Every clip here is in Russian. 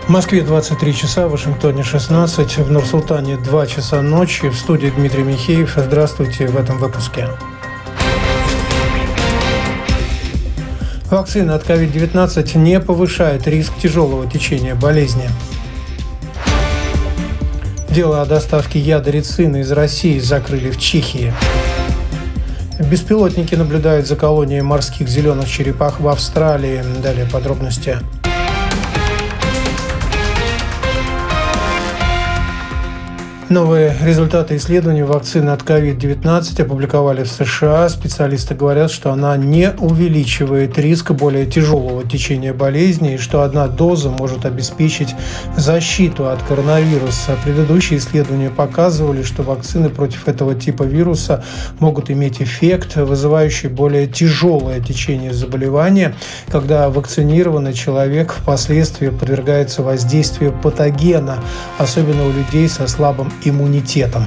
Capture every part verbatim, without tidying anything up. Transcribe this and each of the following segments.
В Москве двадцать три часа, в Вашингтоне шестнадцать, в Нур-Султане два часа ночи. В студии Дмитрий Михеев. Здравствуйте в этом выпуске. Вакцина от ковид девятнадцать не повышает риск тяжелого течения болезни. Дело о доставке яда рицина из России закрыли в Чехии. Беспилотники наблюдают за колонией морских зеленых черепах в Австралии. Далее подробности. Новые результаты исследований вакцины от ковид девятнадцать опубликовали в США. Специалисты говорят, что она не увеличивает риск более тяжелого течения болезни и что одна доза может обеспечить защиту от коронавируса. Предыдущие исследования показывали, что вакцины против этого типа вируса могут иметь эффект, вызывающий более тяжелое течение заболевания, когда вакцинированный человек впоследствии подвергается воздействию патогена, особенно у людей со слабым иммунитетом.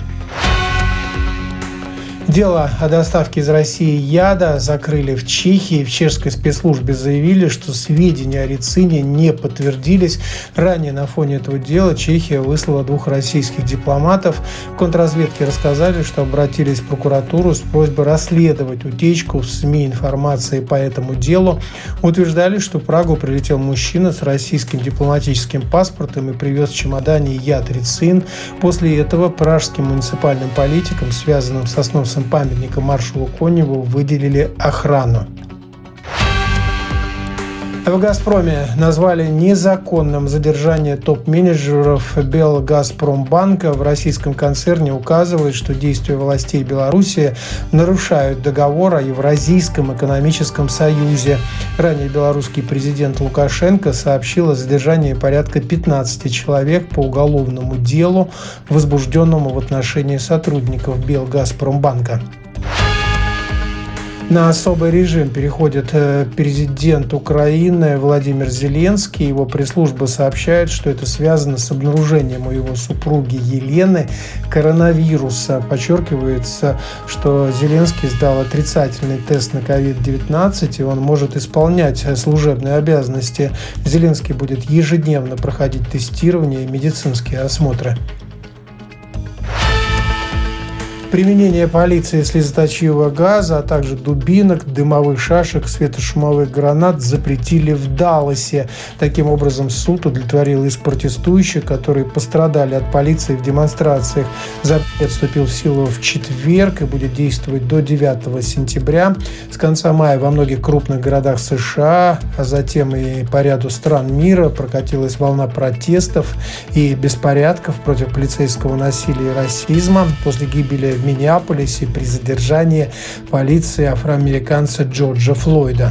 Дело о доставке из России яда закрыли в Чехии. В чешской спецслужбе заявили, что сведения о рицине не подтвердились. Ранее на фоне этого дела Чехия выслала двух российских дипломатов. В контрразведке рассказали, что обратились в прокуратуру с просьбой расследовать утечку в СМИ информации по этому делу. Утверждали, что в Прагу прилетел мужчина с российским дипломатическим паспортом и привез в чемодане яд рицин. После этого пражским муниципальным политикам, связанным со сносом памятника маршалу Коневу, выделили охрану. В «Газпроме» назвали незаконным задержание топ-менеджеров Белгазпромбанка. В российском концерне указывают, что действия властей Беларуси нарушают договор о Евразийском экономическом союзе. Ранее белорусский президент Лукашенко сообщил о задержании порядка пятнадцати человек по уголовному делу, возбужденному в отношении сотрудников Белгазпромбанка. На особый режим переходит президент Украины Владимир Зеленский. Его пресс-служба сообщает, что это связано с обнаружением у его супруги Елены коронавируса. Подчеркивается, что Зеленский сдал отрицательный тест на ковид девятнадцать, и он может исполнять служебные обязанности. Зеленский будет ежедневно проходить тестирование и медицинские осмотры. Применение полиции слезоточивого газа, а также дубинок, дымовых шашек, светошумовых гранат запретили в Далласе. Таким образом, суд удовлетворил иск протестующих, которые пострадали от полиции в демонстрациях. Запрет вступил в силу в четверг и будет действовать до девятого сентября. С конца мая во многих крупных городах США, а затем и по ряду стран мира прокатилась волна протестов и беспорядков против полицейского насилия и расизма после гибели в Миннеаполисе при задержании полиции афроамериканца Джорджа Флойда.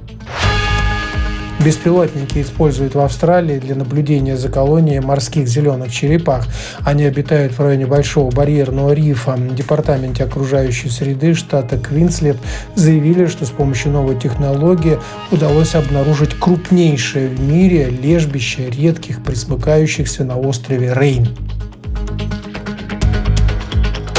Беспилотники используют в Австралии для наблюдения за колонией морских зеленых черепах. Они обитают в районе Большого барьерного рифа. В Департаменте окружающей среды штата Квинсленд заявили, что с помощью новой технологии удалось обнаружить крупнейшее в мире лежбище редких пресмыкающихся на острове Рейн.